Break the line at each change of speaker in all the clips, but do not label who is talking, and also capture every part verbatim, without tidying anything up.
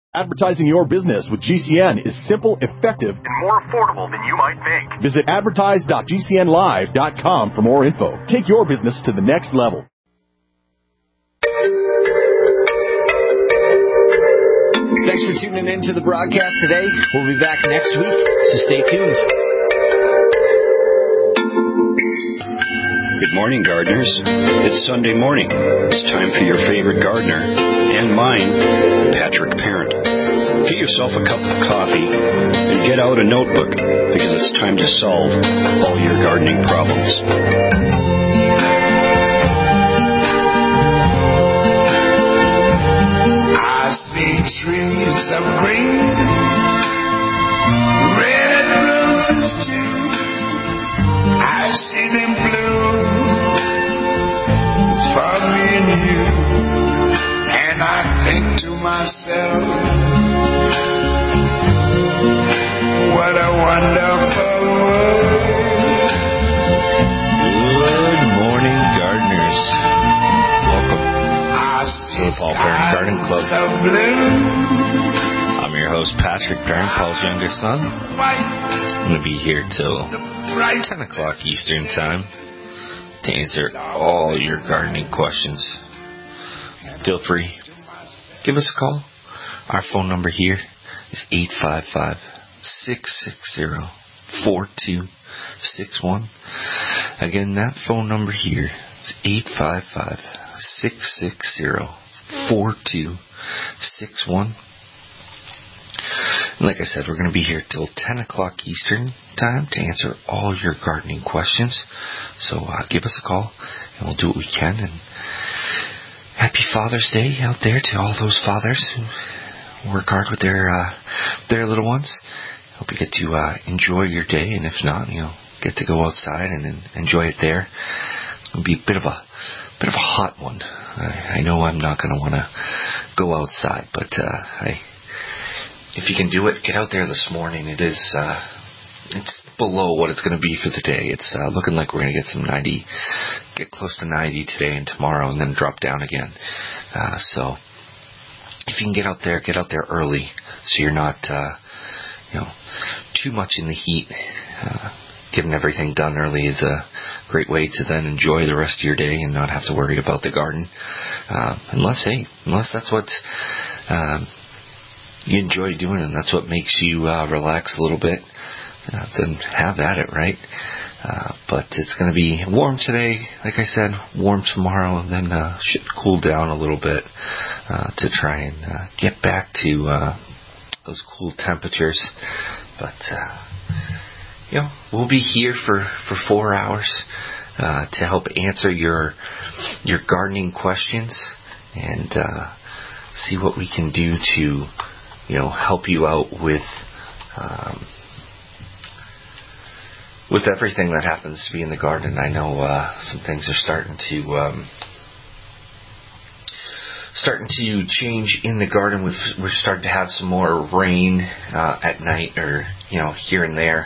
Advertising your business with G C N is simple, effective,
and more affordable than you might think.
Visit advertise dot g c n live dot com for more info. Take your business to the next level.
Thanks for tuning in to the broadcast today. We'll be back next week, so stay tuned.
Good morning, gardeners. It's Sunday morning. It's time for your favorite gardener and mine, Patrick Parent. Get yourself a cup of coffee and get out a notebook because it's time to solve all your gardening problems.
I see trees of green, red roses too. I see them bloom for me and you, and I think to myself, what a wonderful world.
Good morning, gardeners. Welcome to the Paul Parent Garden Club. I'm your host, Patrick Parent, Paul's youngest son. I'm going to be here till ten o'clock Eastern Time to answer all your gardening questions. Feel free. Give us a call. Our phone number here is eight five five, six six zero, four two six one. Again, that phone number here is eight five five, six six zero, four two six one. And like I said, we're going to be here till ten o'clock Eastern Time to answer all your gardening questions. So uh, give us a call, and we'll do what we can. And happy Father's Day out there to all those fathers who work hard with their uh, their little ones. Hope you get to uh, enjoy your day, and if not, you know, get to go outside and, and enjoy it there. It'll be a bit of a bit of a hot one. I, I know I'm not going to want to go outside, but uh, I. If you can do it, get out there this morning. It is, uh, it's below what it's going to be for the day. It's uh, looking like we're going to get some ninety, get close to ninety today and tomorrow, and then drop down again. Uh, so, if you can get out there, get out there early, so you're not, uh, you know, too much in the heat. Uh, getting everything done early is a great way to then enjoy the rest of your day and not have to worry about the garden. Uh, unless, hey, unless that's what. Um, you enjoy doing it, and that's what makes you uh, relax a little bit, uh, then have at it, right? Uh, but it's going to be warm today, like I said, warm tomorrow, and then uh, should cool down a little bit uh, to try and uh, get back to uh, those cool temperatures. But, uh, you know, we'll be here for, for four hours uh, to help answer your your gardening questions and uh, see what we can do to, you know, help you out with um, with everything that happens to be in the garden. I know uh, some things are starting to um, starting to change in the garden. We've we've started to have some more rain uh, at night, or you know, here and there.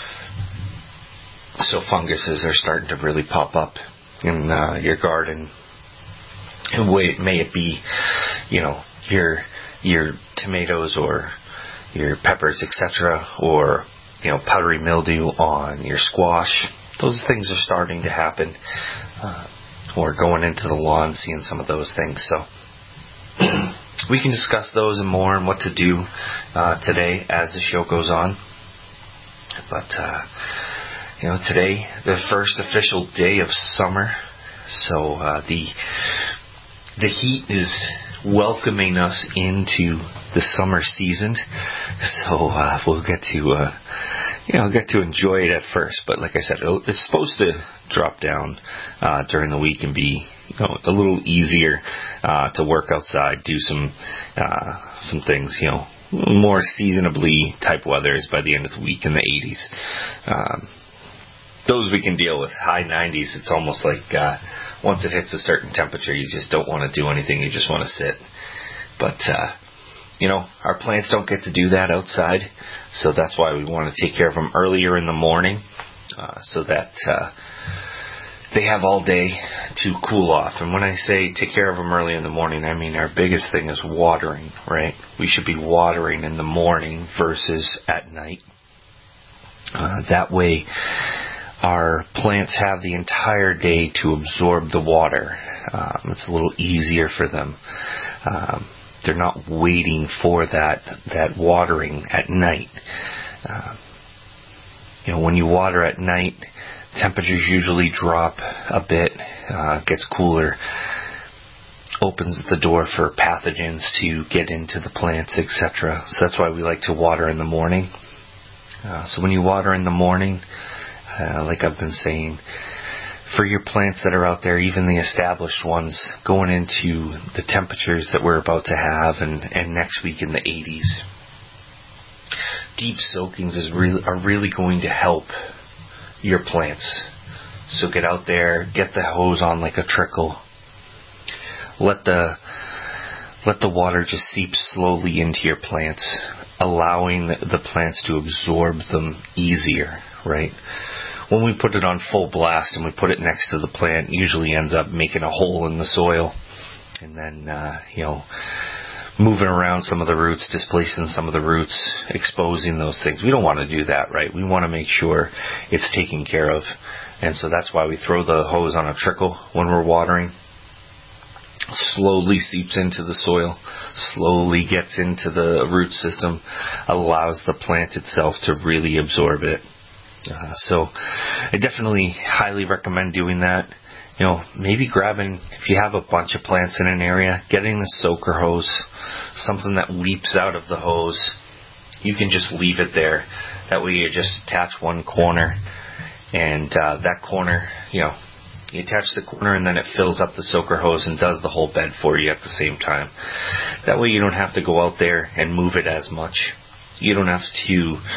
So funguses are starting to really pop up in uh, your garden. And may it be, you know, your your tomatoes or your peppers, et cetera, or, you know, powdery mildew on your squash. Those things are starting to happen. Uh, or going into the lawn, seeing some of those things. So we can discuss those and more and what to do uh, today as the show goes on. But, uh, you know, today, the first official day of summer. So uh, the the heat is welcoming us into the summer season, so uh, we'll get to uh, you know get to enjoy it at first. But like I said, it's supposed to drop down uh, during the week and be, you know, a little easier uh, to work outside, do some uh, some things, you know, more seasonably type weathers by the end of the week in the eighties. Um, those we can deal with. High nineties, it's almost like uh, once it hits a certain temperature, you just don't want to do anything. You just want to sit. But, uh, you know, our plants don't get to do that outside, so that's why we want to take care of them earlier in the morning, uh, so that uh, they have all day to cool off. And when I say take care of them early in the morning, I mean our biggest thing is watering, right? We should be watering in the morning versus at night. Uh, that way, our plants have the entire day to absorb the water. Um, it's a little easier for them. Um, they're not waiting for that that watering at night. Uh, you know, when you water at night, temperatures usually drop a bit, uh, gets cooler, opens the door for pathogens to get into the plants, et cetera. So that's why we like to water in the morning. Uh, so when you water in the morning, uh, like I've been saying, for your plants that are out there, even the established ones, going into the temperatures that we're about to have and, and next week in the eighties, deep soakings is really, are really going to help your plants. So get out there, get the hose on like a trickle. Let the let the water just seep slowly into your plants, allowing the plants to absorb them easier, right? When we put it on full blast and we put it next to the plant, it usually ends up making a hole in the soil, and then uh, you know, moving around some of the roots, displacing some of the roots, exposing those things. We don't want to do that, right? We want to make sure it's taken care of. And so that's why we throw the hose on a trickle when we're watering. Slowly seeps into the soil, slowly gets into the root system, allows the plant itself to really absorb it. Uh, so I definitely highly recommend doing that. You know, maybe grabbing, if you have a bunch of plants in an area, getting the soaker hose, something that weeps out of the hose. You can just leave it there. That way you just attach one corner, and uh, that corner, you know, you attach the corner and then it fills up the soaker hose and does the whole bed for you at the same time. That way you don't have to go out there and move it as much. You don't have to,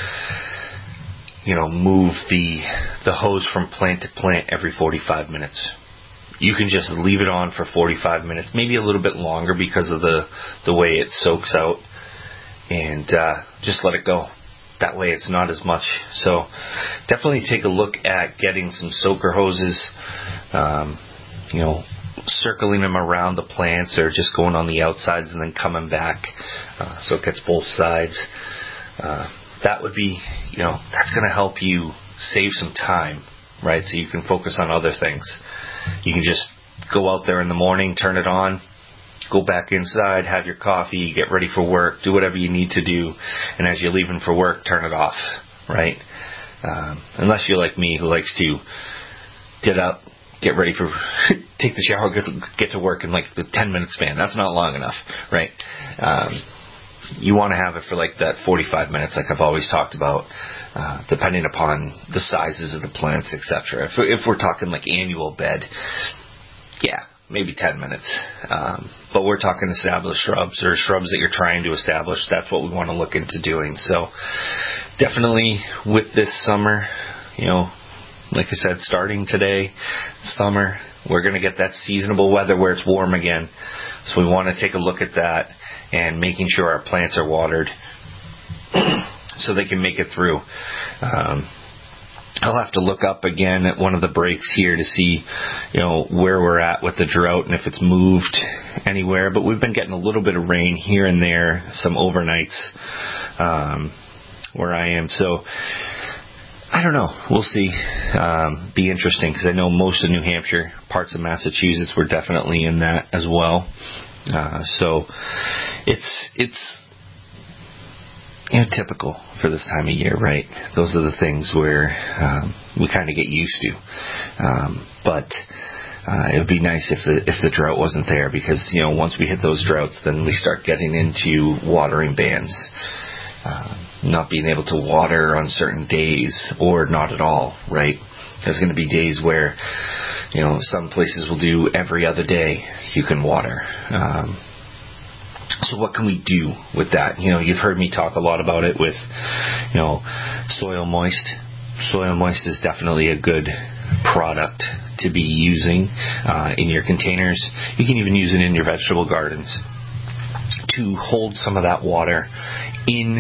you know, move the the hose from plant to plant every forty-five minutes. You can just leave it on for forty-five minutes, maybe a little bit longer because of the, the way it soaks out, and uh, just let it go. That way it's not as much. So definitely take a look at getting some soaker hoses, um, you know, circling them around the plants or just going on the outsides and then coming back uh, so it gets both sides. Uh, that would be, you know, that's going to help you save some time, right? So you can focus on other things. You can just go out there in the morning, turn it on, go back inside, have your coffee, get ready for work, do whatever you need to do, and as you're leaving for work, turn it off, right? Um, unless you're like me, who likes to get up, get ready for, take the shower, get, get to work in like the ten minute span. That's not long enough, right? Um, you want to have it for like that forty-five minutes, like I've always talked about, uh, depending upon the sizes of the plants, et cetera. If, if we're talking like annual bed, yeah, maybe ten minutes. Um, but we're talking established shrubs or shrubs that you're trying to establish. That's what we want to look into doing. So definitely with this summer, you know, like I said, starting today, summer, we're going to get that seasonable weather where it's warm again. So we want to take a look at that and making sure our plants are watered so they can make it through. Um, I'll have to look up again at one of the breaks here to see, you know, where we're at with the drought and if it's moved anywhere. But we've been getting a little bit of rain here and there, some overnights um, where I am. So I don't know. We'll see. Um, be interesting because I know most of New Hampshire, parts of Massachusetts, were definitely in that as well. Uh, so it's it's you know typical for this time of year, right? Those are the things where um, we kind of get used to. Um, but uh, it would be nice if the if the drought wasn't there, because you know once we hit those droughts, then we start getting into watering bans. Uh, not being able to water on certain days or not at all, right? There's going to be days where, you know, some places will do every other day you can water. Um, so what can we do with that? You know, you've heard me talk a lot about it with, you know, Soil Moist. Soil Moist is definitely a good product to be using uh, in your containers. You can even use it in your vegetable gardens to hold some of that water in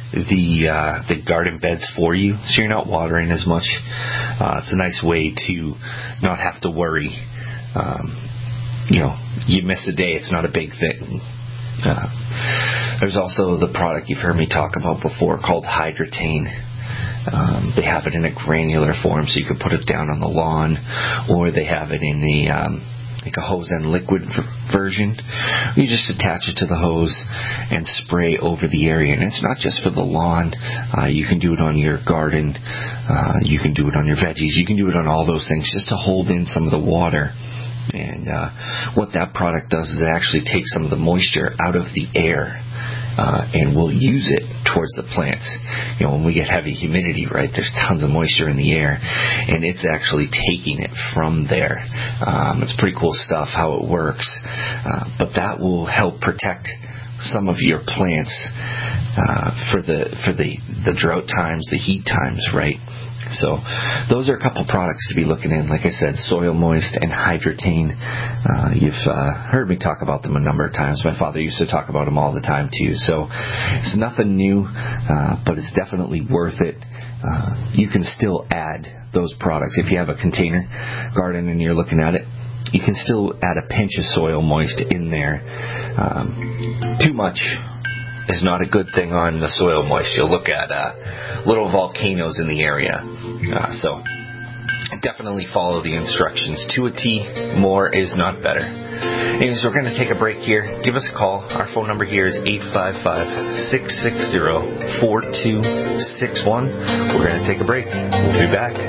the uh, the garden beds for you, so you're not watering as much. Uh, it's a nice way to not have to worry. Um, you know, you miss a day, it's not a big thing. Uh, there's also the product you've heard me talk about before called Hydrotain. Um, they have it in a granular form, so you can put it down on the lawn, or they have it in the um, like a hose and liquid v- version. You just attach it to the hose and spray over the area. And it's not just for the lawn. Uh, you can do it on your garden. Uh, you can do it on your veggies. You can do it on all those things just to hold in some of the water. And uh, what that product does is it actually takes some of the moisture out of the air. Uh, and we'll use it towards the plants. You know, when we get heavy humidity, right, there's tons of moisture in the air, and it's actually taking it from there. Um, it's pretty cool stuff how it works, uh, but that will help protect some of your plants uh, for the for the, the drought times, the heat times, right? So those are a couple products to be looking in. Like I said, Soil Moist and Hydrotain. Uh, you've uh, heard me talk about them a number of times. My father used to talk about them all the time too. So it's nothing new, uh, but it's definitely worth it. Uh, you can still add those products. If you have a container garden and you're looking at it, you can still add a pinch of Soil Moist in there. Um, too much is not a good thing on the Soil Moist. You'll look at uh, little volcanoes in the area. Uh, so definitely follow the instructions to a T. More is not better. Anyways, we're going to take a break here. Give us a call. Our phone number here is eight five five, six six zero, four two six one. We're going to take a break. We'll be back.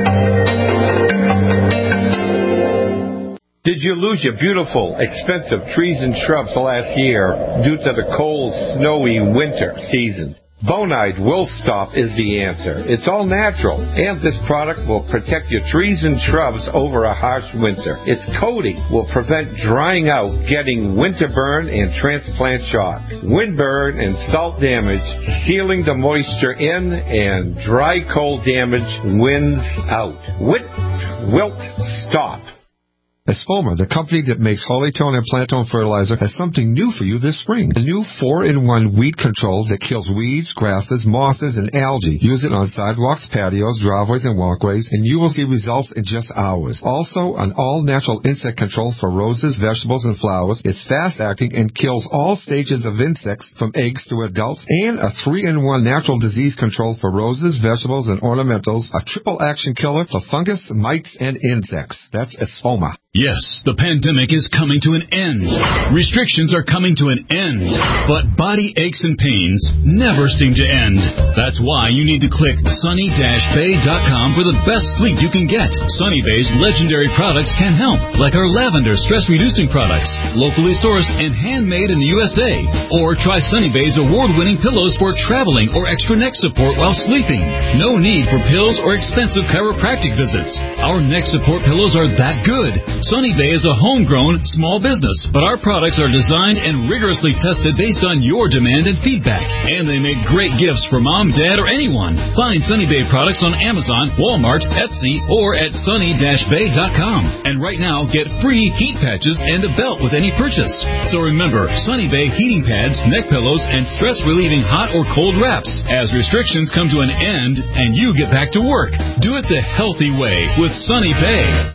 Did you lose your beautiful, expensive trees and shrubs last year due to the cold, snowy winter season? Bonide Will Stop is the answer. It's all natural, and this product will protect your trees and shrubs over a harsh winter. Its coating will prevent drying out, getting winter burn and transplant shock, windburn and salt damage, sealing the moisture in, and dry cold damage winds out. Wit, wilt, stop.
Espoma, the company that makes Holytone and Plantone fertilizer, has something new for you this spring. A new four in one weed control that kills weeds, grasses, mosses, and algae. Use it on sidewalks, patios, driveways, and walkways, and you will see results in just hours. Also, an all-natural insect control for roses, vegetables, and flowers. It's fast-acting and kills all stages of insects from eggs to adults, and a three in one natural disease control for roses, vegetables, and ornamentals. A triple-action killer for fungus, mites, and insects. That's Espoma.
Yes, the pandemic is coming to an end. Restrictions are coming to an end. But body aches and pains never seem to end. That's why you need to click sunny dash bay dot com for the best sleep you can get. Sunny Bay's legendary products can help, like our lavender stress-reducing products, locally sourced and handmade in the U S A. Or try Sunny Bay's award-winning pillows for traveling or extra neck support while sleeping. No need for pills or expensive chiropractic visits. Our neck support pillows are that good. Sunny Bay is a homegrown small business, but our products are designed and rigorously tested based on your demand and feedback. And they make great gifts for mom, dad, or anyone. Find Sunny Bay products on Amazon, Walmart, Etsy, or at sunny dash bay dot com. And right now, get free heat patches and a belt with any purchase. So remember, Sunny Bay heating pads, neck pillows, and stress-relieving hot or cold wraps. As restrictions come to an end and you get back to work, do it the healthy way with Sunny Bay.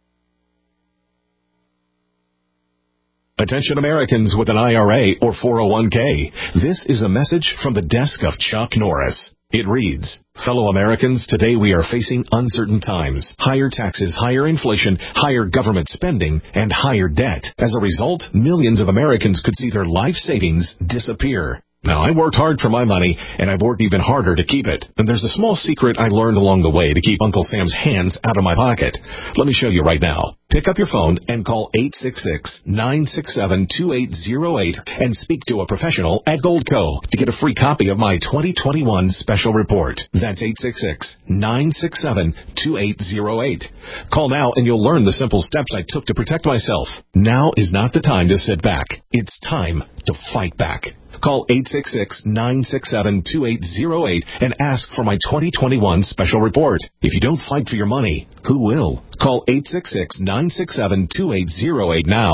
Attention Americans with an I R A or four oh one k. This is a message from the desk of Chuck Norris. It reads, fellow Americans, today we are facing uncertain times. Higher taxes, higher inflation, higher government spending, and higher debt. As a result, millions of Americans could see their life savings disappear. Now, I worked hard for my money, and I've worked even harder to keep it. And there's a small secret I learned along the way to keep Uncle Sam's hands out of my pocket. Let me show you right now. Pick up your phone and call eight six six, nine six seven, two eight zero eight and speak to a professional at Goldco to get a free copy of my twenty twenty-one special report. That's eight six six, nine six seven, two eight zero eight. Call now and you'll learn the simple steps I took to protect myself. Now is not the time to sit back. It's time to fight back. Call eight six six, nine six seven, two eight zero eight and ask for my twenty twenty-one special report. If you don't fight for your money, who will? Call eight six six, nine six seven, two eight zero eight now.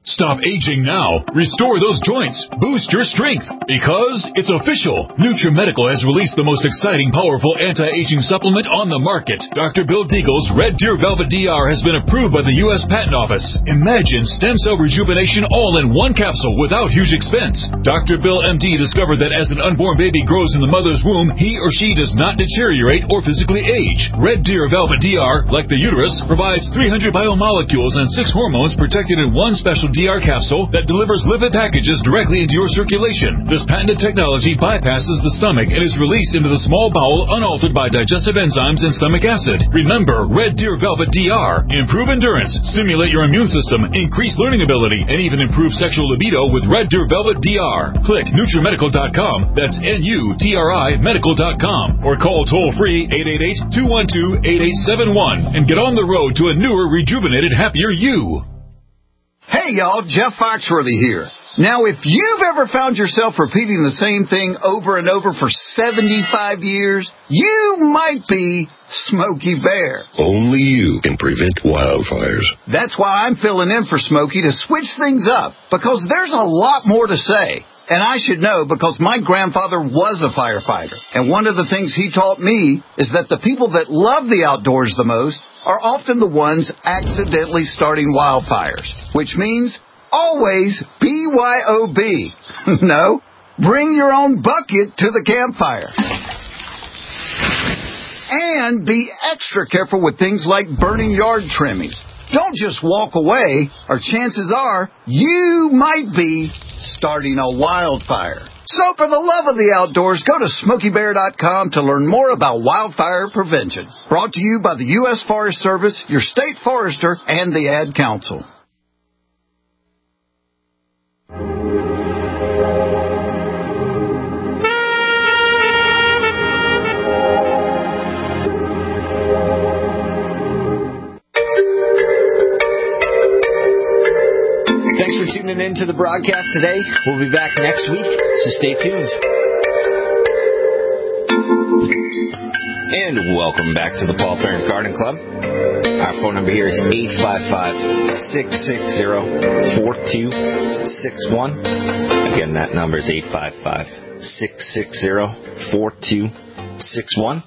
Stop aging now. Restore those joints. Boost your strength. Because it's official. NutriMedical has released the most exciting, powerful anti-aging supplement on the market. Doctor Bill Deagle's Red Deer Velvet D R has been approved by the U S Patent Office. Imagine stem cell rejuvenation all in one capsule without huge expense. Doctor Bill M D discovered that as an unborn baby grows in the mother's womb, he or she does not deteriorate or physically age. Red Deer Velvet D R, like the uterus, provides three hundred biomolecules and six hormones protected in one special D R capsule that delivers lipid packages directly into your circulation. This patented technology bypasses the stomach and is released into the small bowel unaltered by digestive enzymes and stomach acid. Remember, Red Deer Velvet D R. Improve endurance, stimulate your immune system, increase learning ability, and even improve sexual libido with Red Deer Velvet D R. Click NutriMedical dot com. That's N U T R I medical dot com. Or call toll-free eight eight eight, two one two, eight eight seven one and get on the road to a newer, rejuvenated, happier you.
Hey, y'all, Jeff Foxworthy here. Now, if you've ever found yourself repeating the same thing over and over for seventy-five years, you might be Smokey Bear.
Only you can prevent wildfires.
That's why I'm filling in for Smokey to switch things up, because there's a lot more to say. And I should know because my grandfather was a firefighter. And one of the things he taught me is that the people that love the outdoors the most are often the ones accidentally starting wildfires, which means always B Y O B. No, bring your own bucket to the campfire. And be extra careful with things like burning yard trimmings. Don't just walk away, or chances are you might be starting a wildfire. So for the love of the outdoors, go to Smokey Bear dot com to learn more about wildfire prevention. Brought to you by the U S Forest Service, your state forester, and the Ad Council.
Thanks for tuning in to the broadcast today. We'll be back next week, so stay tuned.
And welcome back to the Paul Parent Garden Club. Our phone number here is eight five five, six six zero, four two six one. Again, that number is eight five five, six six zero, four two six one.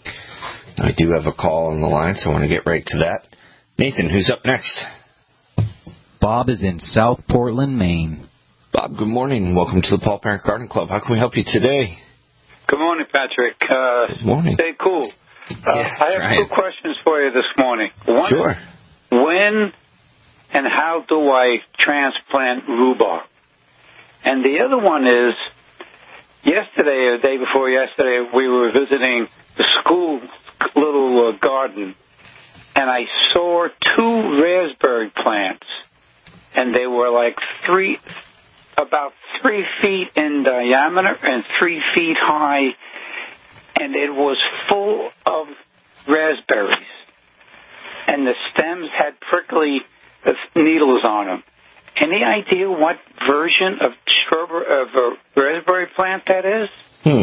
I do have a call on the line, so I want to get right to that. Nathan, who's up next?
Bob is in South Portland, Maine.
Bob, good morning. Welcome to the Paul Parent Garden Club. How can we help you today?
Good morning, Patrick. Uh,
good morning.
Stay cool. Uh,
yeah,
I have two questions for you this morning. One,
sure.
When and how do I transplant rhubarb? And the other one is, yesterday or the day before yesterday, we were visiting the school little uh, garden, and I saw two raspberry plants. And they were like three, about three feet in diameter and three feet high, and it was full of raspberries. And the stems had prickly needles on them. Any idea what version of strawberry, of a raspberry plant that is?
Hmm.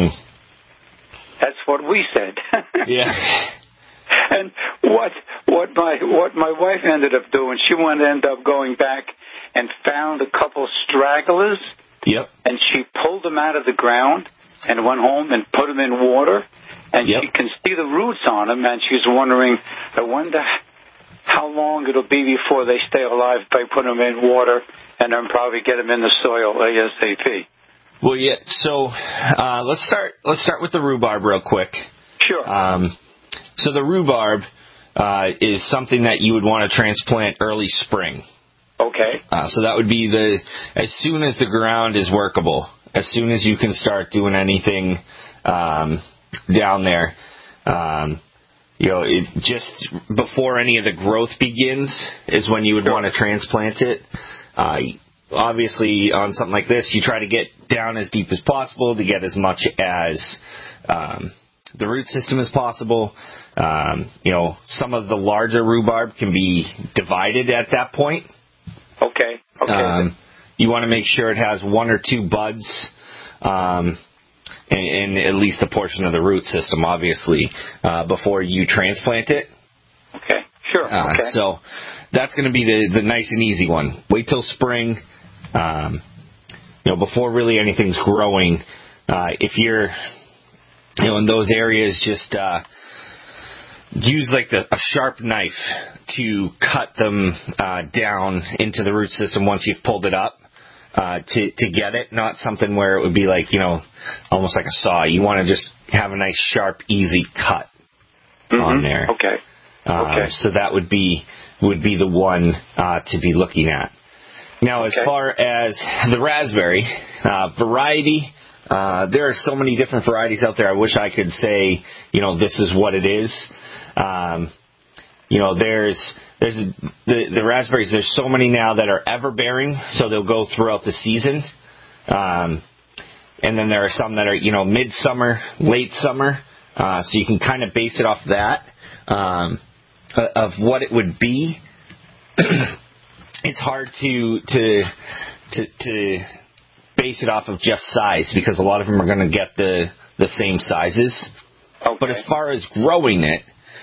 That's what we said.
Yeah.
And what what my what my wife ended up doing, she went end up going back and found a couple stragglers.
Yep.
And she pulled them out of the ground and went home and put them in water. And yep. She can see the roots on them, and she's wondering, I wonder how long it'll be before they stay alive by putting them in water and then probably get them in the soil ASAP.
Well, yeah. So uh, let's start. Let's start with the rhubarb real quick.
Sure.
Um, So the rhubarb uh, is something that you would want to transplant early spring.
Okay.
Uh, so that would be the as soon as the ground is workable, as soon as you can start doing anything um, down there. Um, you know, it, just before any of the growth begins is when you would sure. want to transplant it. Uh, obviously, on something like this, you try to get down as deep as possible to get as much as um, the root system as possible. Um, you know, some of the larger rhubarb can be divided at that point.
Okay. Okay.
Um, you want to make sure it has one or two buds, um, and, and at least a portion of the root system, obviously, uh, before you transplant it.
Okay. Sure.
Uh,
okay.
So that's going to be the, the nice and easy one. Wait till spring, um, you know, before really anything's growing. Uh, if you're, you know, in those areas, just uh, use like the, a sharp knife to cut them uh, down into the root system once you've pulled it up. Uh, to, to get it, not something where it would be like, you know, almost like a saw. You want to just have a nice, sharp, easy cut
mm-hmm.
on there.
Okay.
Uh,
okay.
So that would be would be the one uh, to be looking at. Now, as
okay.
far as the raspberry uh, variety, uh, there are so many different varieties out there. I wish I could say, you know, this is what it is. Um, you know, there's there's a, the the raspberries. There's so many now that are ever bearing, so they'll go throughout the season. Um, and then there are some that are, you know, midsummer, late summer. Uh, so you can kind of base it off that um, of what it would be. It's hard to to to to base it off of just size because a lot of them are going to get the the same sizes.
Okay.
But as far as growing it,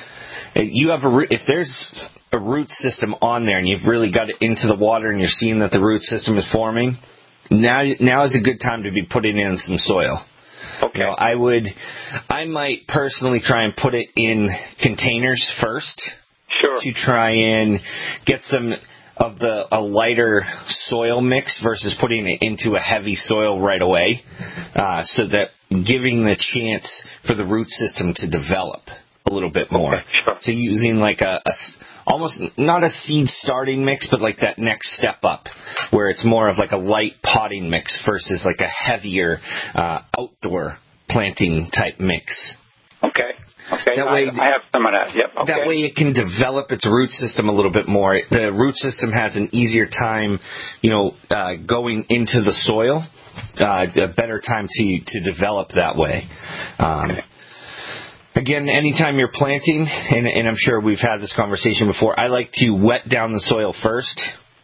you have a if there's a root system on there and you've really got it into the water and you're seeing that the root system is forming, now now is a good time to be putting in some soil.
Okay.
You know, I would, I might personally try and put it in containers first.
Sure.
To try and get some of the a lighter soil mix versus putting it into a heavy soil right away, uh, so that giving the chance for the root system to develop a little bit more.
Okay, sure.
So using like a, a almost not a seed starting mix, but like that next step up, where it's more of like a light potting mix versus like a heavier uh, outdoor planting type mix.
Okay. Okay.
That way,
I, I have some of that. Yep. Okay.
That way it can develop its root system a little bit more. The root system has an easier time, you know, uh, going into the soil, uh, a better time to, to develop that way. Um,
okay.
Again, anytime you're planting, and, and I'm sure we've had this conversation before, I like to wet down the soil first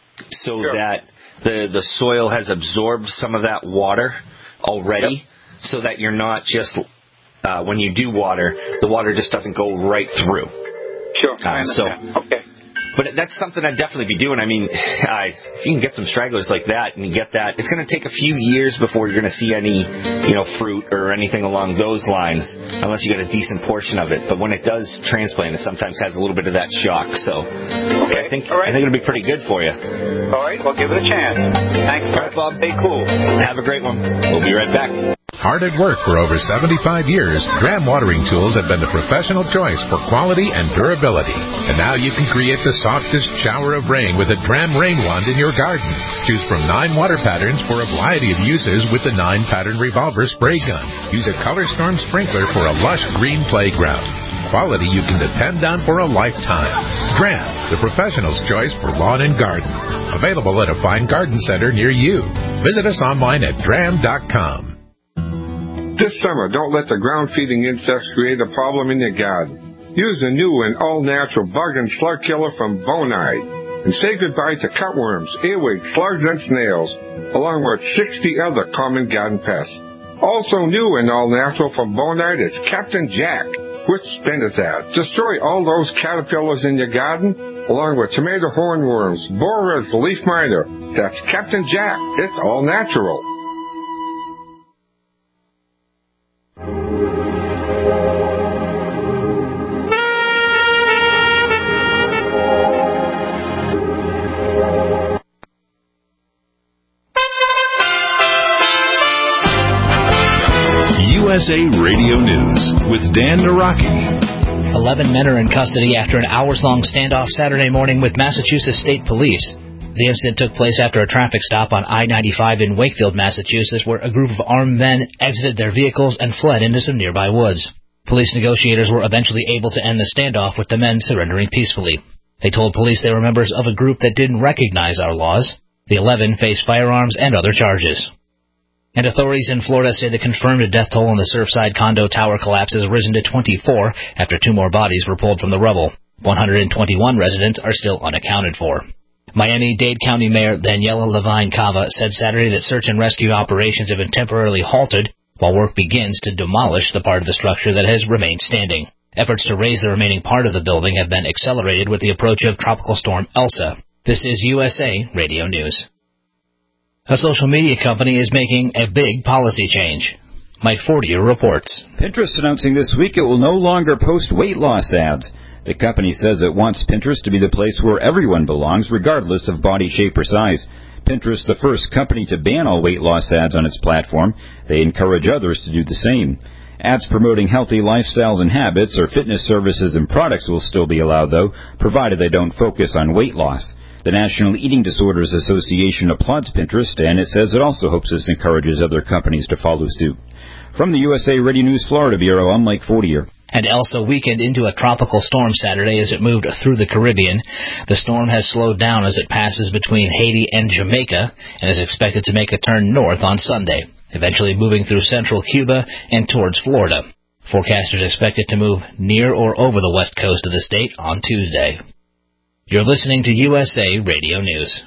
so
sure.
that the, the soil has absorbed some of that water already, yep. so that you're not just, uh, when you do water, the water just doesn't go right through.
Sure,
uh,
I understand. So, okay.
But that's something I'd definitely be doing. I mean, uh, if you can get some stragglers like that and you get that, it's going to take a few years before you're going to see any, you know, fruit or anything along those lines, unless you get a decent portion of it. But when it does transplant, it sometimes has a little bit of that shock. So
okay.
I think
All right.
I think it'll be pretty good for you.
All right, well, give it a chance. Thanks,
All right, Bob.
Stay cool.
Have a great one. We'll be right back.
Hard at work for over seventy-five years, Dram watering tools have been the professional choice for quality and durability. And now you can create the softest shower of rain with a Dram rain wand in your garden. Choose from nine water patterns for a variety of uses with the nine pattern revolver spray gun. Use a Color Storm sprinkler for a lush green playground. Quality you can depend on for a lifetime. Dram, the professional's choice for lawn and garden. Available at a fine garden center near you. Visit us online at dram dot com.
This summer, don't let the ground-feeding insects create a problem in your garden. Use the new and all-natural bug and slug killer from Bonide. And say goodbye to cutworms, earwigs, slugs, and snails, along with sixty other common garden pests. Also new and all-natural from Bonide is Captain Jack, with Spinizad. Destroy all those caterpillars in your garden, along with tomato hornworms, borers, leaf miner. That's Captain Jack. It's all natural.
U S A Radio News with Dan Naraki.
Eleven men are in custody after an hours-long standoff Saturday morning with Massachusetts State Police. The incident took place after a traffic stop on I ninety-five in Wakefield, Massachusetts, where a group of armed men exited their vehicles and fled into some nearby woods. Police negotiators were eventually able to end the standoff with the men surrendering peacefully. They told police they were members of a group that didn't recognize our laws. The eleven face firearms and other charges. And authorities in Florida say the confirmed death toll in the Surfside condo tower collapse has risen to twenty-four after two more bodies were pulled from the rubble. one hundred twenty-one residents are still unaccounted for. Miami-Dade County Mayor Daniela Levine Cava said Saturday that search and rescue operations have been temporarily halted while work begins to demolish the part of the structure that has remained standing. Efforts to raise the remaining part of the building have been accelerated with the approach of Tropical Storm Elsa. This is U S A Radio News. A social media company is making a big policy change. Mike Fortier reports.
Pinterest announcing this week it will no longer post weight loss ads. The company says it wants Pinterest to be the place where everyone belongs, regardless of body shape or size. Pinterest, the first company to ban all weight loss ads on its platform. They encourage others to do the same. Ads promoting healthy lifestyles and habits or fitness services and products will still be allowed, though, provided they don't focus on weight loss. The National Eating Disorders Association applauds Pinterest, and it says it also hopes this encourages other companies to follow suit. From the U S A Radio News Florida Bureau, I'm Mike Fortier.
And Elsa weakened into a tropical storm Saturday as it moved through the Caribbean. The storm has slowed down as it passes between Haiti and Jamaica and is expected to make a turn north on Sunday, eventually moving through central Cuba and towards Florida. Forecasters expect it to move near or over the west coast of the state on Tuesday. You're listening to U S A Radio News.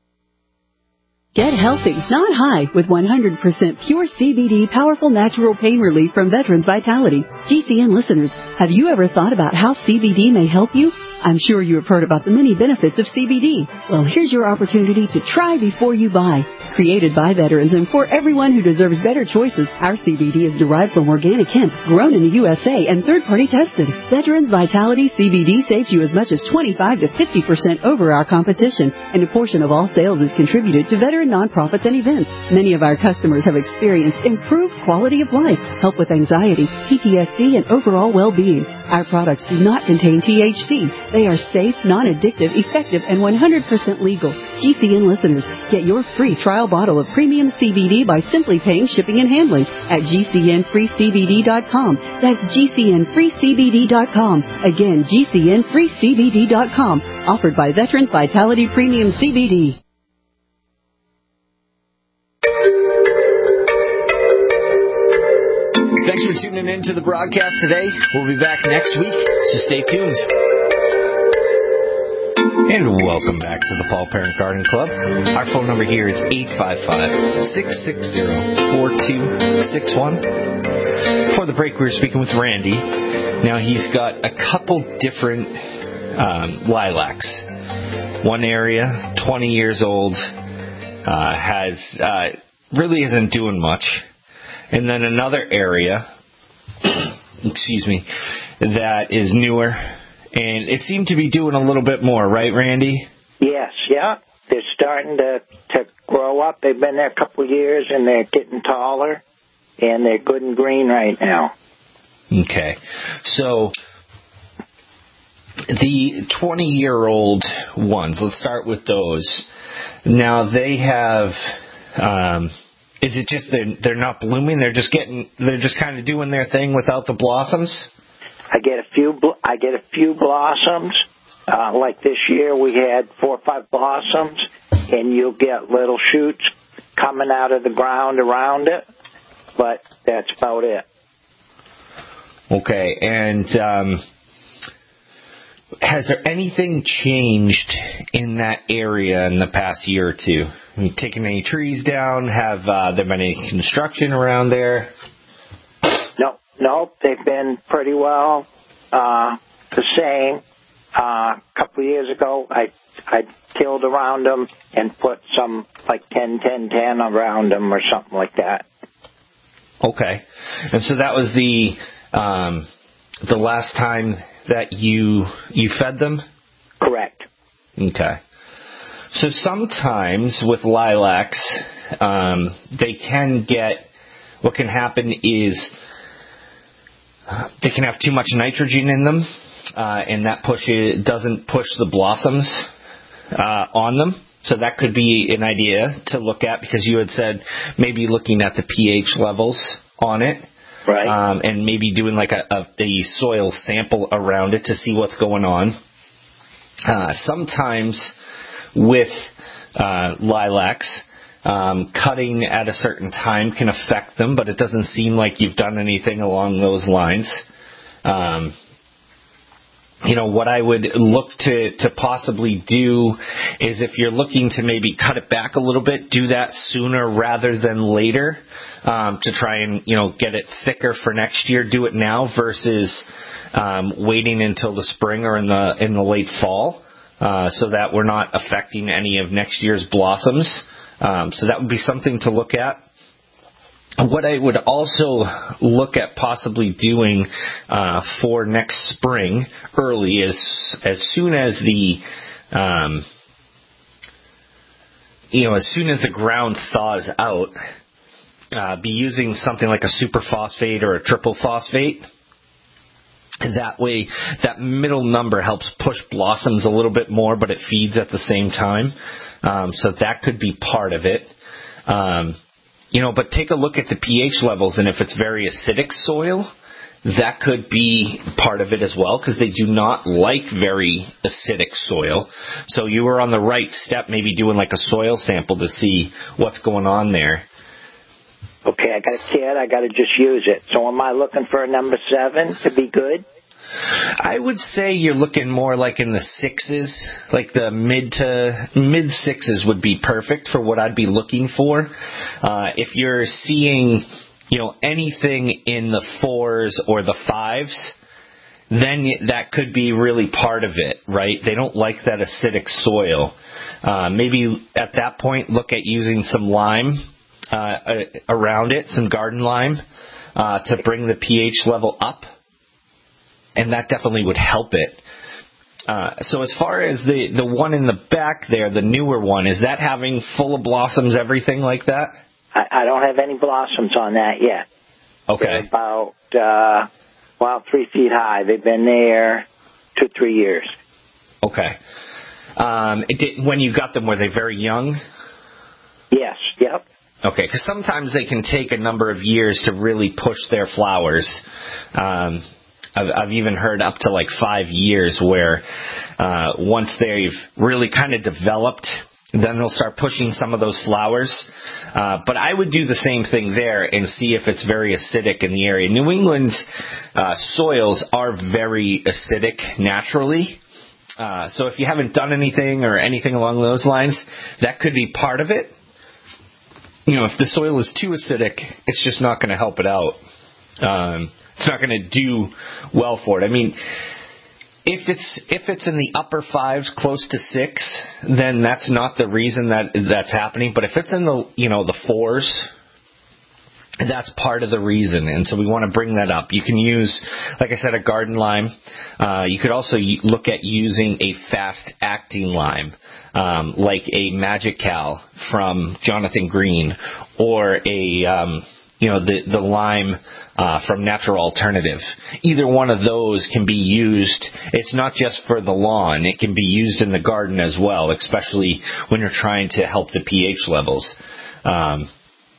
Get healthy, not high, with one hundred percent pure C B D powerful natural pain relief from Veterans Vitality. G C N listeners, have you ever thought about how C B D may help you? I'm sure you have heard about the many benefits of C B D. Well, here's your opportunity to try before you buy. Created by veterans and for everyone who deserves better choices, our C B D is derived from organic hemp, grown in the U S A and third-party tested. Veterans Vitality C B D saves you as much as twenty-five to fifty percent over our competition, and a portion of all sales is contributed to veteran nonprofits and events. Many of our customers have experienced improved quality of life, help with anxiety, P T S D, and overall well-being. Our products do not contain T H C. They are safe, non-addictive, effective, and one hundred percent legal. G C N listeners, get your free trial bottle of premium C B D by simply paying shipping and handling at G C N free C B D dot com. That's G C N free C B D dot com. Again, G C N free C B D dot com. Offered by Veterans Vitality Premium C B D.
Thanks for tuning in to the broadcast today. We'll be back next week, so stay tuned.
And welcome back to the Paul Parent Garden Club. Our phone number here is eight five five, six six zero, four two six one. Before the break, we were speaking with Randy. Now, he's got a couple different um, lilacs. One area, twenty years old, uh, has uh, really isn't doing much. And then another area, excuse me, that is newer. And it seemed to be doing a little bit more, right, Randy?
Yes, yeah. They're starting to, to grow up. They've been there a couple of years, and they're getting taller, and they're good and green right now.
Okay. So the twenty-year-old ones, let's start with those. Now, they have... Um, is it just they're, they're not blooming? They're just getting... They're just kind of doing their thing without the blossoms?
I get a few. I get a few blossoms. Uh, like this year, we had four or five blossoms, and you'll get little shoots coming out of the ground around it. But that's about it.
Okay, and um, has there anything changed in that area in the past year or two? Have you taken any trees down? Have uh, there been any construction around there?
No, no, they've been pretty well uh, the same. Uh, a couple of years ago, I I tilled around them and put some like ten, ten, ten around them or something like that.
Okay, and so that was the um, the last time that you you fed them?
Correct.
Okay. So sometimes with lilacs, um, they can get, what can happen is uh, they can have too much nitrogen in them, uh, and that pushes, doesn't push the blossoms uh, on them. So that could be an idea to look at, because you had said maybe looking at the pH levels on it.
Right.
Um, and maybe doing like a, a, a soil sample around it to see what's going on. Uh, sometimes with uh, lilacs, um, cutting at a certain time can affect them, but it doesn't seem like you've done anything along those lines. Um, you know, what I would look to, to possibly do is, if you're looking to maybe cut it back a little bit, do that sooner rather than later, um, to try and, you know, get it thicker for next year. Do it now versus um, waiting until the spring or in the in the late fall, uh, so that we're not affecting any of next year's blossoms. Um, so that would be something to look at. What I would also look at possibly doing uh, for next spring early is as soon as the um, you know as soon as the ground thaws out, uh, be using something like a superphosphate or a triple phosphate. That way, that middle number helps push blossoms a little bit more, but it feeds at the same time. Um, so that could be part of it. Um, You know, but take a look at the pH levels, and if it's very acidic soil, that could be part of it as well, because they do not like very acidic soil. So you were on the right step, maybe doing like a soil sample to see what's going on there.
Okay, I got a kid, I got to just use it. So am I looking for a number seven to be good?
I would say you're looking more like in the sixes, like the mid to mid sixes would be perfect for what I'd be looking for. Uh, if you're seeing, you know, anything in the fours or the fives, then that could be really part of it, right? They don't like that acidic soil. Uh, maybe at that point, look at using some lime uh, around it, some garden lime, uh, to bring the pH level up. And that definitely would help it. Uh, so as far as the, the one in the back there, the newer one, is that having full of blossoms, everything like that?
I, I don't have any blossoms on that yet.
Okay.
They're about, uh, well, three feet high. They've been there two, three years.
Okay. Um, it did, when you got them, were they very young?
Yes, yep.
Okay, because sometimes they can take a number of years to really push their flowers. Um I've, I've even heard up to like five years where uh, once they've really kind of developed, then they'll start pushing some of those flowers. Uh, but I would do the same thing there and see if it's very acidic in the area. New England's uh, soils are very acidic naturally. Uh, so if you haven't done anything or anything along those lines, that could be part of it. You know, if the soil is too acidic, it's just not going to help it out. Um, It's not going to do well for it. I mean, if it's if it's in the upper fives, close to six, then that's not the reason that that's happening. But if it's in the you know the fours, that's part of the reason. And so we want to bring that up. You can use, like I said, a garden lime. Uh, you could also look at using a fast-acting lime, um, like a Magical from Jonathan Green, or a um, you know the the lime. Uh, from Natural Alternative. Either one of those can be used. It's not just for the lawn. It can be used in the garden as well, especially when you're trying to help the pH levels. Um,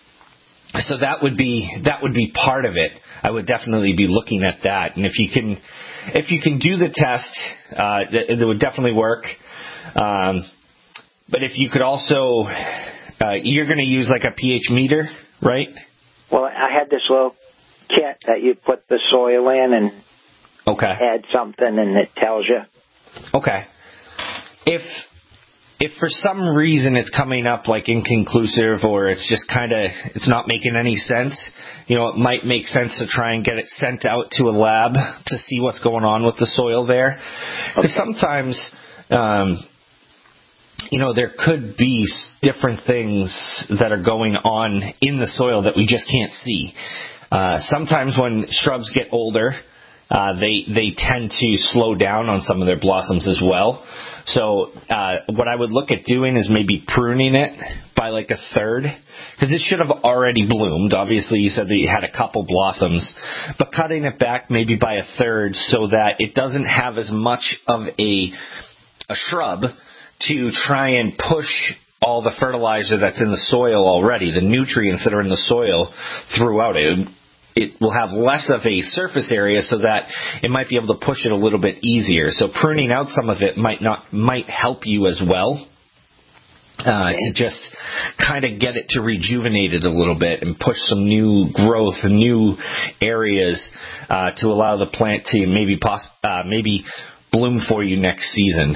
so that would be that would be part of it. I would definitely be looking at that. And if you can, if you can do the test, uh, it, it would definitely work. Um, but if you could also, uh, you're going to use like a pH meter, right?
Well, I had this little kit that you put the soil in and
okay.
add something and it tells you.
Okay. If if for some reason it's coming up like inconclusive or it's just kind of, it's not making any sense, you know, it might make sense to try and get it sent out to a lab to see what's going on with the soil there. Because okay. sometimes, um, you know, there could be different things that are going on in the soil that we just can't see. Uh, sometimes when shrubs get older, uh, they they tend to slow down on some of their blossoms as well. So uh, what I would look at doing is maybe pruning it by like a third, because it should have already bloomed. Obviously, you said that you had a couple blossoms, but cutting it back maybe by a third so that it doesn't have as much of a a shrub to try and push all the fertilizer that's in the soil already, the nutrients that are in the soil throughout it. It will have less of a surface area so that it might be able to push it a little bit easier. So pruning out some of it might not might help you as well, uh, to just kind of get it to rejuvenate it a little bit and push some new growth and new areas uh, to allow the plant to maybe poss- uh, maybe bloom for you next season.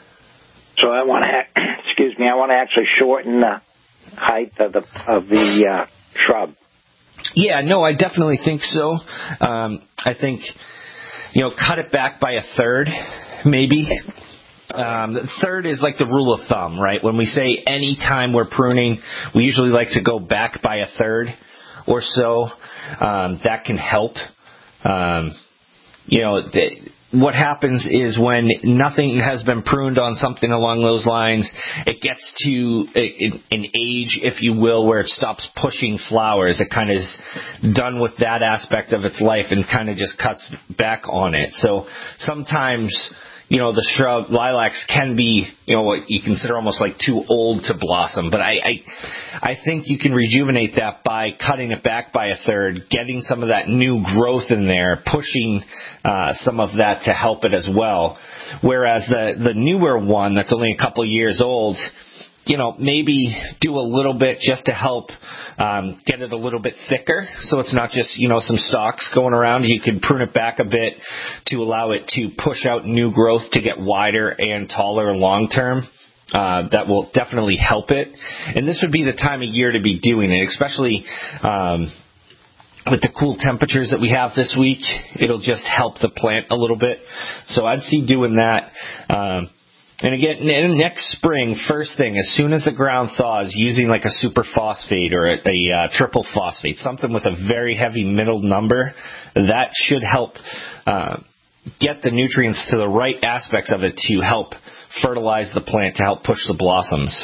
So I want to, excuse me, I want to actually shorten the height of the of the uh, shrub.
Yeah, no, I definitely think so. Um, I think,
you know, cut it back by a third, maybe. Um, the third is like the rule of thumb, right? When we say any time we're pruning, we usually like to go back by a third or so. Um, that can help. Um, you know, th- what happens is when nothing has been pruned on something along those lines, it gets to a, an age, if you will, where it stops pushing flowers. It kind of is done with that aspect of its life and kind of just cuts back on it. So sometimes, you know, the shrub lilacs can be, you know, what you consider almost like too old to blossom. But I, I, I think you can rejuvenate that by cutting it back by a third, getting some of that new growth in there, pushing uh, some of that to help it as well. Whereas the, the newer one that's only a couple years old, you know, maybe do a little bit just to help um, get it a little bit thicker, so it's not just, you know, some stalks going around. You can prune it back a bit to allow it to push out new growth to get wider and taller long term. Uh, that will definitely help it. And this would be the time of year to be doing it, especially um, with the cool temperatures that we have this week. It'll just help the plant a little bit. So I'd see doing that. Um, And again, next spring, first thing, as soon as the ground thaws, using like a super phosphate or a, a uh, triple phosphate, something with a very heavy middle number, that should help uh, get the nutrients to the right aspects of it to help fertilize the plant, to help push the blossoms.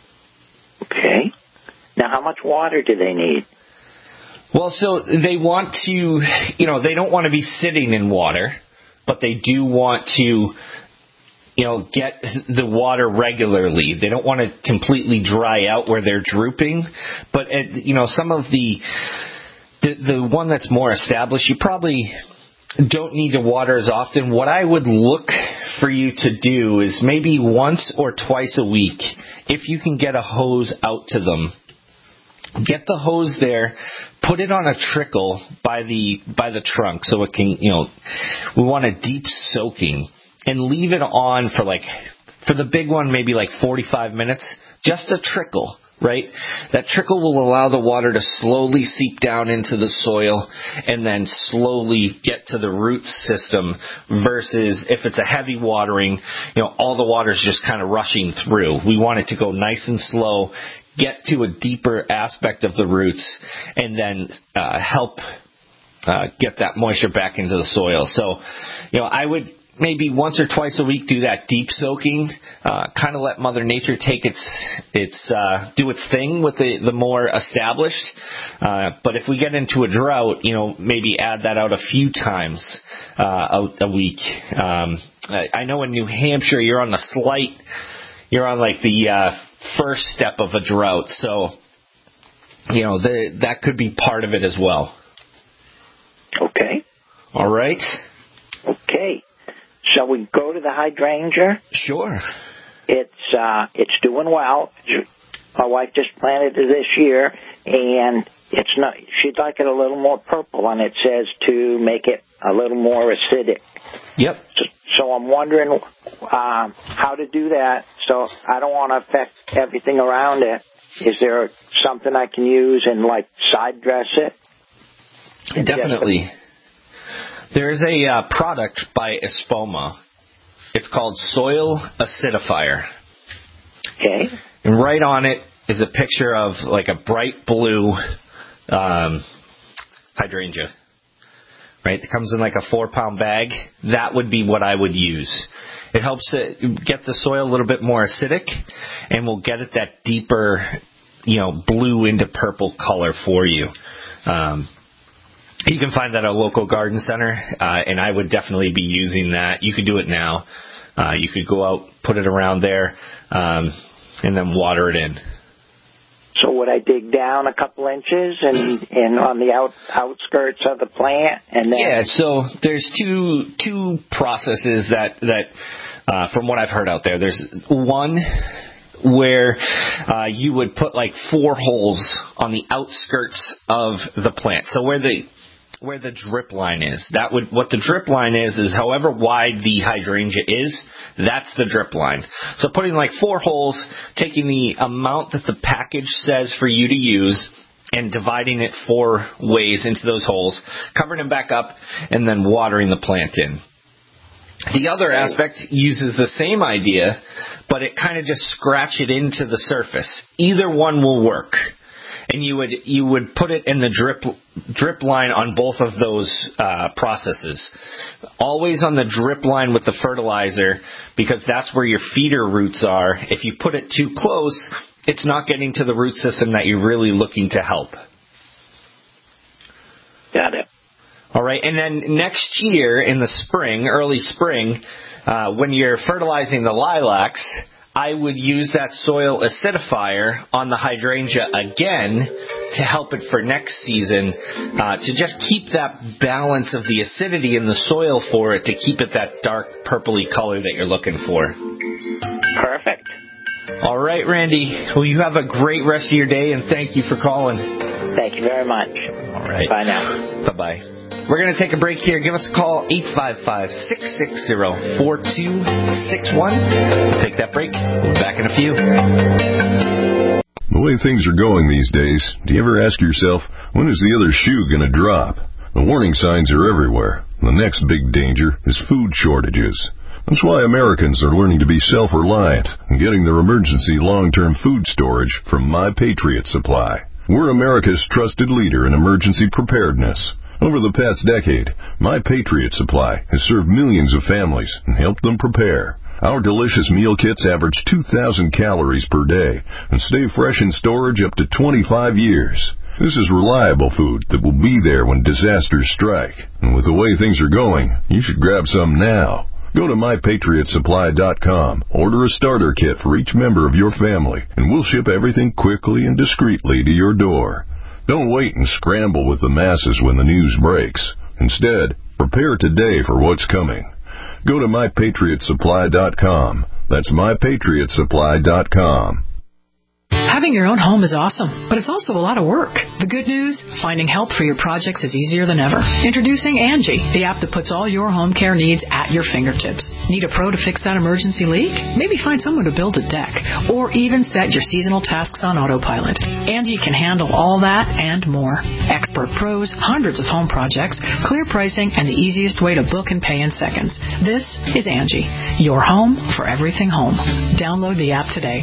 Okay. Now, how much water do they need?
Well, so they want to, you know, they don't want to be sitting in water, but they do want to, you know, get the water regularly. They don't want to completely dry out where they're drooping. But, you know, some of the, the, the one that's more established, you probably don't need to water as often. What I would look for you to do is maybe once or twice a week, if you can get a hose out to them, get the hose there, put it on a trickle by the, by the trunk so it can, you know, we want a deep soaking. And leave it on for like, for the big one, maybe like forty-five minutes, just a trickle, right? That trickle will allow the water to slowly seep down into the soil and then slowly get to the root system versus if it's a heavy watering, you know, all the water is just kind of rushing through. We want it to go nice and slow, get to a deeper aspect of the roots, and then uh, help uh, get that moisture back into the soil. So, you know, I would maybe once or twice a week do that deep soaking, uh, kind of let Mother Nature take its, its, uh, do its thing with the, the more established. Uh, but if we get into a drought, you know, maybe add that out a few times, uh, a, a week. Um, I, I know in New Hampshire, you're on the slight, you're on like the, uh, first step of a drought. So, you know, the, that could be part of it as well.
Okay.
All right.
Okay. Shall we go to the hydrangea?
Sure.
It's uh, it's doing well. My wife just planted it this year, and it's not. She'd like it a little more purple, and it says to make it a little more acidic.
Yep.
So, so I'm wondering uh, how to do that. So I don't want to affect everything around it. Is there something I can use and like side dress it?
Definitely. There's a uh, product by Espoma. It's called Soil Acidifier.
Okay.
And right on it is a picture of like a bright blue um, hydrangea. Right? It comes in like a four-pound bag. That would be what I would use. It helps it get the soil a little bit more acidic, and will get it that deeper, you know, blue into purple color for you. Um, You can find that at a local garden center, uh, and I would definitely be using that. You could do it now. Uh, you could go out, put it around there, um, and then water it in.
So would I dig down a couple inches and, and on the out, outskirts of the plant, and then?
Yeah. So there's two two processes that that uh, from what I've heard out there. There's one where uh, you would put like four holes on the outskirts of the plant. So where the where the drip line is. That would what the drip line is is however wide the hydrangea is, that's the drip line. So putting like four holes, taking the amount that the package says for you to use, and dividing it four ways into those holes, covering them back up, and then watering the plant in. The other aspect uses the same idea, but it kind of just scratch it into the surface. Either one will work. And you would you would put it in the drip drip line on both of those uh, processes. Always on the drip line with the fertilizer, because that's where your feeder roots are. If you put it too close, it's not getting to the root system that you're really looking to help.
Got it.
All right, and then next year in the spring, early spring, uh, when you're fertilizing the lilacs, I would use that soil acidifier on the hydrangea again to help it for next season, uh, to just keep that balance of the acidity in the soil for it, to keep it that dark purpley color that you're looking for.
Perfect.
All right, Randy. Well, you have a great rest of your day, and thank you for calling.
Thank you very much.
All right.
Bye now.
Bye-bye. We're going to take a break here. Give us a call, eight five five, six six zero, four two six one. We'll take that break. We'll be back in a few.
The way things are going these days, do you ever ask yourself, when is the other shoe going to drop? The warning signs are everywhere. The next big danger is food shortages. That's why Americans are learning to be self-reliant and getting their emergency long-term food storage from My Patriot Supply. We're America's trusted leader in emergency preparedness. Over the past decade, My Patriot Supply has served millions of families and helped them prepare. Our delicious meal kits average two thousand calories per day and stay fresh in storage up to twenty-five years. This is reliable food that will be there when disasters strike. And with the way things are going, you should grab some now. Go to my patriot supply dot com, order a starter kit for each member of your family, and we'll ship everything quickly and discreetly to your door. Don't wait and scramble with the masses when the news breaks. Instead, prepare today for what's coming. Go to my patriot supply dot com. That's my patriot supply dot com.
Having your own home is awesome, but it's also a lot of work. The good news, finding help for your projects is easier than ever. Introducing Angie, the app that puts all your home care needs at your fingertips. Need a pro to fix that emergency leak? Maybe find someone to build a deck, or even set your seasonal tasks on autopilot. Angie can handle all that and more. Expert pros, hundreds of home projects, clear pricing, and the easiest way to book and pay in seconds. This is Angie, your home for everything home. Download the app today.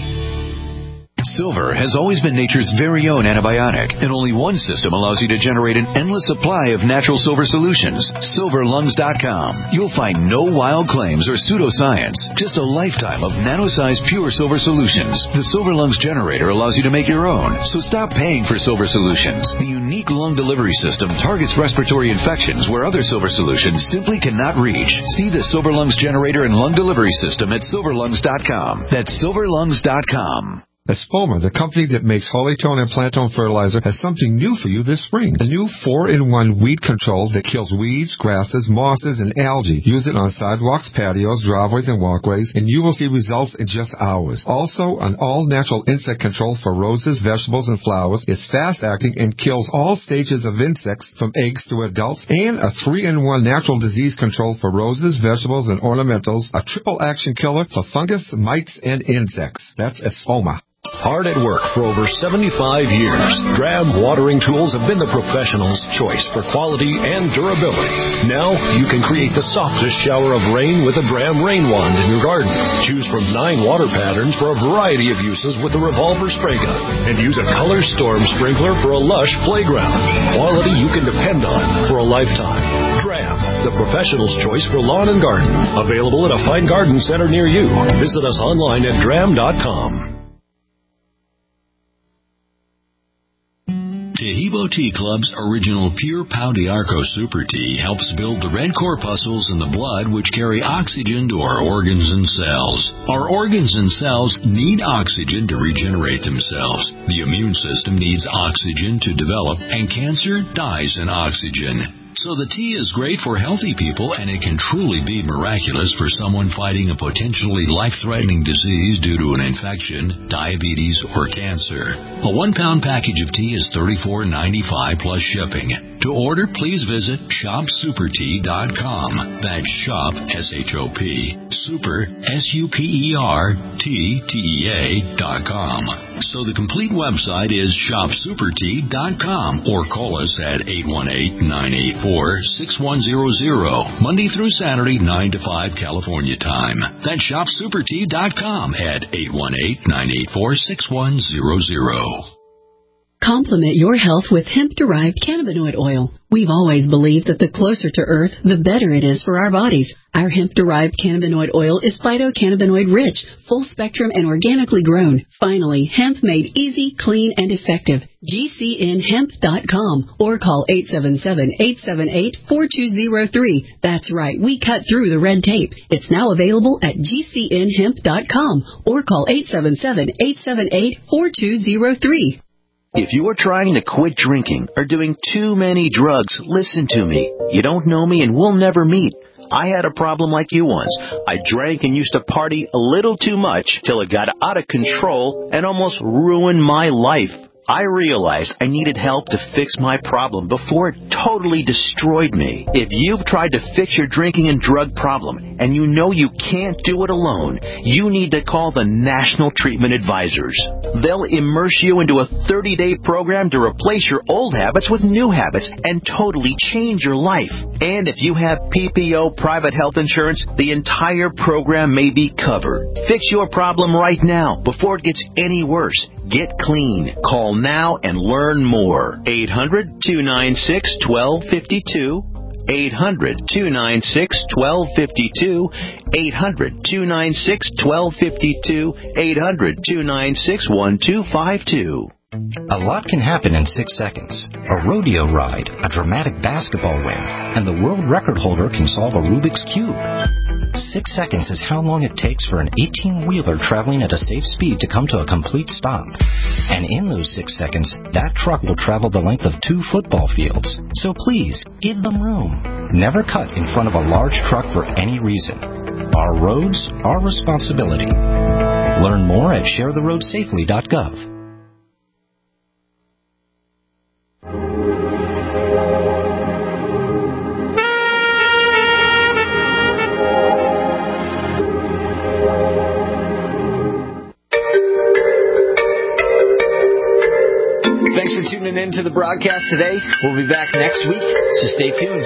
Silver has always been nature's very own antibiotic, and only one system allows you to generate an endless supply of natural silver solutions. silver lungs dot com. You'll find no wild claims or pseudoscience, just a lifetime of nano-sized pure silver solutions. The Silver Lungs generator allows you to make your own, so stop paying for silver solutions. The unique lung delivery system targets respiratory infections where other silver solutions simply cannot reach. See the Silver Lungs generator and lung delivery system at silver lungs dot com. That's silver lungs dot com.
Espoma, the company that makes Hollytone and Plantone fertilizer, has something new for you this spring. A new four in one weed control that kills weeds, grasses, mosses, and algae. Use it on sidewalks, patios, driveways, and walkways, and you will see results in just hours. Also, an all-natural insect control for roses, vegetables, and flowers. It's fast-acting and kills all stages of insects from eggs to adults. And a three in one natural disease control for roses, vegetables, and ornamentals. A triple-action killer for fungus, mites, and insects. That's Espoma.
Hard at work for over seventy-five years, Dram Watering Tools have been the professional's choice for quality and durability. Now you can create the softest shower of rain with a Dram Rain Wand in your garden. Choose from nine water patterns for a variety of uses with a revolver spray gun. And use a Color Storm sprinkler for a lush playground. Quality you can depend on for a lifetime. Dram, the professional's choice for lawn and garden. Available at a fine garden center near you. Visit us online at dram dot com.
Tehibo Tea Club's original Pure Pau d'Arco Super Tea helps build the red corpuscles in the blood which carry oxygen to our organs and cells. Our organs and cells need oxygen to regenerate themselves. The immune system needs oxygen to develop, and cancer dies in oxygen. So the tea is great for healthy people, and it can truly be miraculous for someone fighting a potentially life-threatening disease due to an infection, diabetes, or cancer. A one-pound package of tea is thirty-four ninety-five plus shipping. To order, please visit shop super tea dot com. That's shop, S H O P, super, S U P E R, T T E A dot com.
So the complete website is shop super tea dot com or call us at eight one eight, nine eight four, six one zero zero, Monday through Saturday, nine to five California time. That's shop super tea dot com at eight one eight, nine eight four, six one zero zero.
Complement your health with hemp-derived cannabinoid oil. We've always believed that the closer to Earth, the better it is for our bodies. Our hemp-derived cannabinoid oil is phytocannabinoid-rich, full-spectrum, and organically grown. Finally, hemp made easy, clean, and effective. G C N hemp dot com or call eight seven seven, eight seven eight, four two zero three. That's right, we cut through the red tape. It's now available at G C N hemp dot com or call eight seven seven, eight seven eight, four two zero three.
If you are trying to quit drinking or doing too many drugs, listen to me. You don't know me and we'll never meet. I had a problem like you once. I drank and used to party a little too much till it got out of control and almost ruined my life. I realized I needed help to fix my problem before it totally destroyed me. If you've tried to fix your drinking and drug problem and you know you can't do it alone, you need to call the National Treatment Advisors. They'll immerse you into a thirty-day program to replace your old habits with new habits and totally change your life. And if you have P P O private health insurance, the entire program may be covered. Fix your problem right now before it gets any worse. Get clean. Call now and learn more. eight hundred, two nine six, one two five two. eight hundred, two nine six, one two five two. eight hundred, two nine six, one two five two. eight hundred, two nine six, one two five two.
A lot can happen in six seconds. A rodeo ride, a dramatic basketball win, and the world record holder can solve a Rubik's Cube. Six seconds is how long it takes for an eighteen-wheeler traveling at a safe speed to come to a complete stop. And in those six seconds, that truck will travel the length of two football fields. So please, give them room. Never cut in front of a large truck for any reason. Our roads, our responsibility. Learn more at share the road safely dot gov.
Thanks for tuning in to the broadcast today. We'll be back next week, so stay tuned.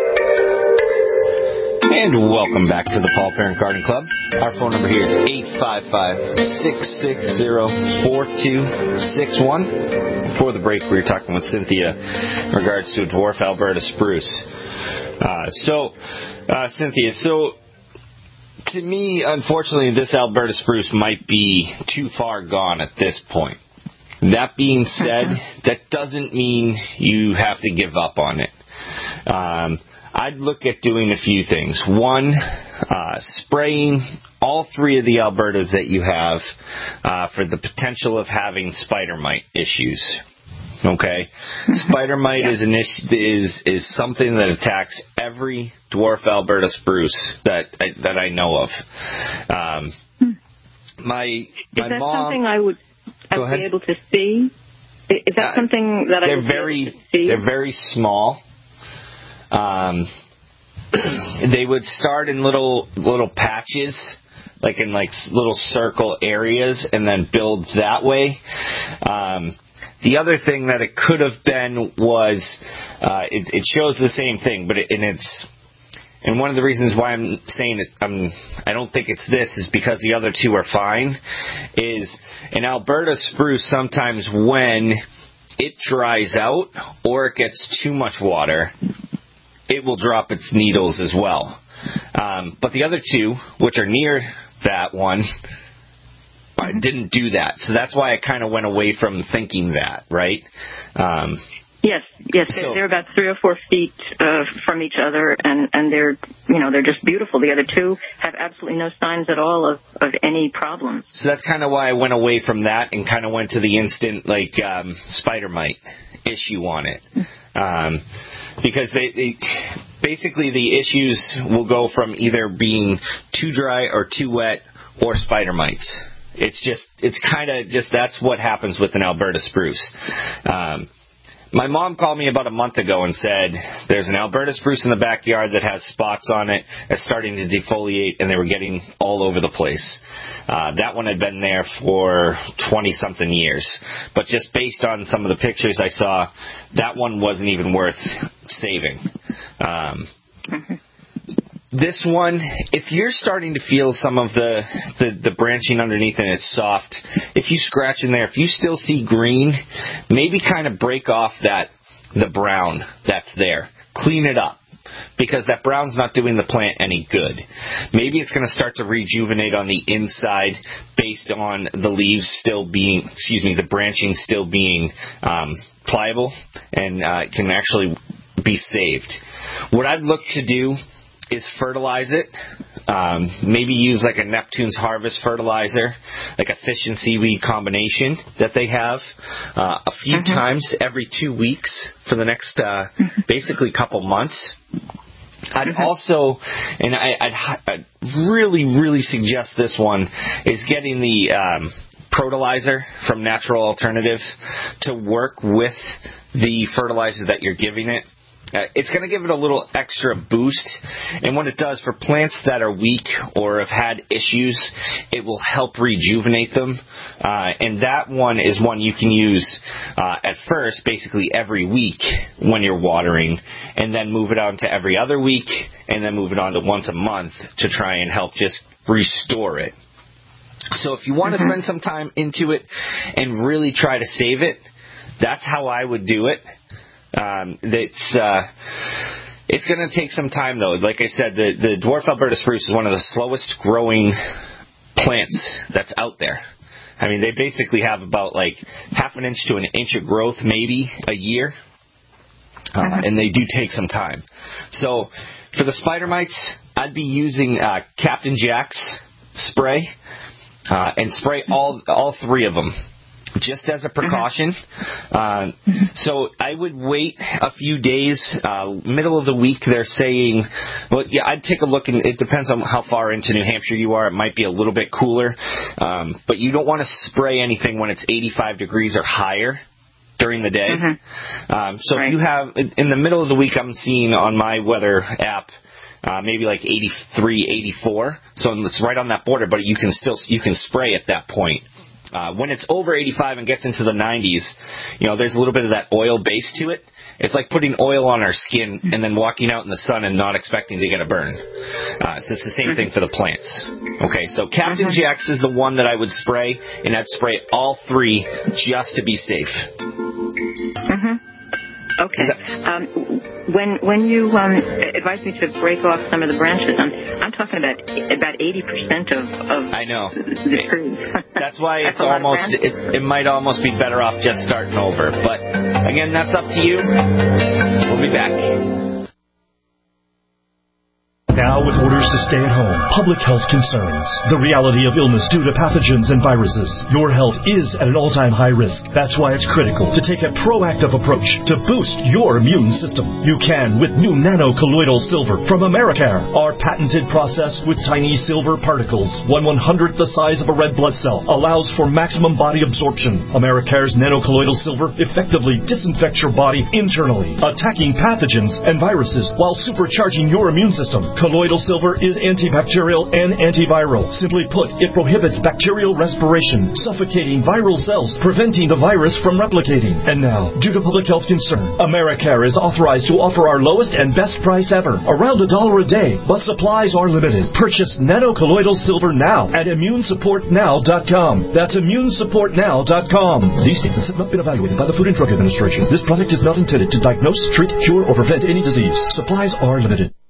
And welcome back to the Paul Parent Garden Club. Our phone number here is eight five five, six six zero, four two six one. Before the break, we were talking with Cynthia in regards to a dwarf Alberta spruce. Uh, so, uh, Cynthia, so to me, unfortunately, this Alberta spruce might be too far gone at this point. That being said, that doesn't mean you have to give up on it. Um, I'd look at doing a few things. One, uh, spraying all three of the Albertas that you have uh, for the potential of having spider mite issues. Okay, spider mite yeah. is an issue, is is something that attacks every dwarf Alberta spruce that I, that I know of. Um, my
is
my
that
mom.
Something I would.
Go
I'd
ahead.
be able to see. Is that uh, something that I would
very,
be able to see?
They're very small. Um, they would start in little little patches, like in like little circle areas, and then build that way. Um, the other thing that it could have been was uh, it, it shows the same thing, but it, and it's. And one of the reasons why I'm saying it, I'm, I don't think it's this is because the other two are fine, is an Alberta spruce sometimes when it dries out or it gets too much water, it will drop its needles as well. Um, but the other two, which are near that one, didn't do that. So that's why I kind of went away from thinking that, right? Um
Yes, yes,
so,
they're, they're about three or four feet uh, from each other, and, and they're, you know, they're just beautiful. The other two have absolutely no signs at all of, of any problems.
So that's kind of why I went away from that and kind of went to the instant, like, um, spider mite issue on it. Um, because they, they, basically the issues will go from either being too dry or too wet or spider mites. It's just, it's kind of just, that's what happens with an Alberta spruce. Um, my mom called me about a month ago and said there's an Alberta spruce in the backyard that has spots on it that's starting to defoliate, and they were getting all over the place. Uh, that one had been there for twenty-something years. But just based on some of the pictures I saw, that one wasn't even worth saving. Um, mm-hmm. This one, if you're starting to feel some of the, the, the branching underneath and it's soft, if you scratch in there, if you still see green, maybe kind of break off that the brown that's there. Clean it up, because that brown's not doing the plant any good. Maybe it's going to start to rejuvenate on the inside based on the leaves still being, excuse me, the branching still being um, pliable and uh, can actually be saved. What I'd look to do is fertilize it. Um, maybe use like a Neptune's Harvest fertilizer, like a fish and seaweed combination that they have, uh, a few mm-hmm. times every two weeks for the next uh, basically couple months. I'd mm-hmm. also, and I, I'd, I'd really, really suggest this one, is getting the um, Protolizer from Natural Alternative to work with the fertilizer that you're giving it. Uh, it's going to give it a little extra boost, and what it does for plants that are weak or have had issues, it will help rejuvenate them. Uh, and that one is one you can use uh, at first, basically every week when you're watering, and then move it on to every other week, and then move it on to once a month to try and help just restore it. So if you want mm-hmm. to spend some time into it and really try to save it, that's how I would do it. Um, it's uh, it's going to take some time, though. Like I said, the, the dwarf Alberta spruce is one of the slowest growing plants that's out there. I mean, they basically have about like half an inch to an inch of growth, maybe a year, uh, uh-huh. and they do take some time. So for the spider mites, I'd be using uh, Captain Jack's spray uh, and spray all all three of them, just as a precaution. Uh, so I would wait a few days. Uh, middle of the week, they're saying, well, yeah, I'd take a look, and it depends on how far into New Hampshire you are. It might be a little bit cooler. Um, but you don't want to spray anything when it's eighty-five degrees or higher during the day. Mm-hmm. Um, so right. if you have, in the middle of the week, I'm seeing on my weather app, Uh, maybe like eighty-three, eighty-four. So it's right on that border, but you can still, you can spray at that point. Uh, when it's over eighty-five and gets into the nineties, you know, there's a little bit of that oil base to it. It's like putting oil on our skin and then walking out in the sun and not expecting to get a burn. Uh, so it's the same thing for the plants. Okay, so Captain Jack's is the one that I would spray, and I'd spray all three just to be safe.
Mm-hmm. Okay. Um, when when you um, advised me to break off some of the branches, I'm, I'm talking about about eighty percent of, of
I know.
the trees.
That's why it's almost it, it might almost be better off just starting over. But again, that's up to you. We'll be back.
Now with orders to stay at home, public health concerns, the reality of illness due to pathogens and viruses, your health is at an all-time high risk. That's why it's critical to take a proactive approach to boost your immune system. You can with new nano-colloidal silver from Americare. Our patented process with tiny silver particles, one one-hundredth the size of a red blood cell, allows for maximum body absorption. Americare's nano-colloidal silver effectively disinfects your body internally, attacking pathogens and viruses while supercharging your immune system. Colloidal silver is antibacterial and antiviral. Simply put, it prohibits bacterial respiration, suffocating viral cells, preventing the virus from replicating. And now, due to public health concern, Americare is authorized to offer our lowest and best price ever, around a dollar a day, but supplies are limited. Purchase nano-colloidal silver now at immune support now dot com. That's immune support now dot com. These statements have not been evaluated by the Food and Drug Administration. This product is not intended to diagnose, treat, cure, or prevent any disease. Supplies are limited.